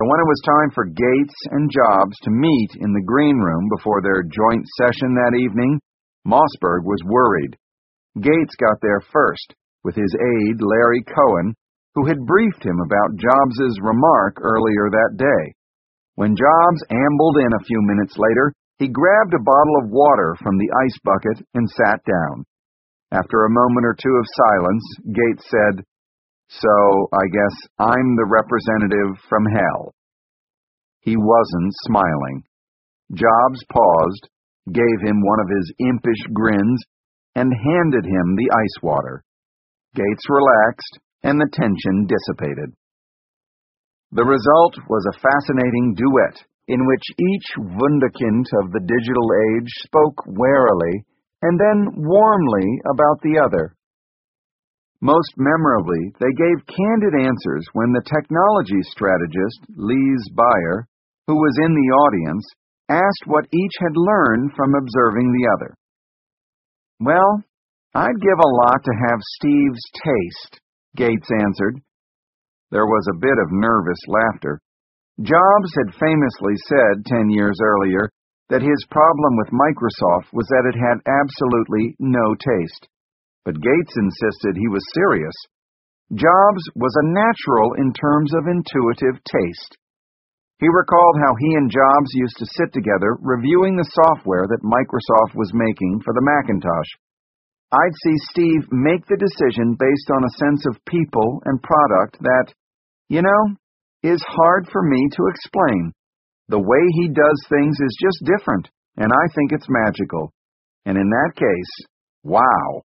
when it was time for Gates and Jobs to meet in the green room before their joint session that evening, Mossberg was worried. Gates got there first, with his aide, Larry Cohen, who had briefed him about Jobs's remark earlier that day. When Jobs ambled in a few minutes later, he grabbed a bottle of water from the ice bucket and sat down. After a moment or two of silence, Gates said, "So, I guess I'm the representative from hell." He wasn't smiling. Jobs paused, gave him one of his impish grins, and handed him the ice water. Gates relaxed, and the tension dissipated. The result was a fascinating duet, in which each wunderkind of the digital age spoke warily and then warmly about the other. Most memorably, they gave candid answers when the technology strategist, Lise Beyer, who was in the audience, asked what each had learned from observing the other. "Well, I'd give a lot to have Steve's taste," Gates answered. There was a bit of nervous laughter. Jobs had famously said 10 years earlier that his problem with Microsoft was that it had absolutely no taste. But Gates insisted he was serious. Jobs was a natural in terms of intuitive taste. He recalled how he and Jobs used to sit together reviewing the software that Microsoft was making for the Macintosh. I'd see Steve make the decision based on a sense of people and product that, is hard for me to explain. The way he does things is just different, and I think it's magical. And in that case, wow.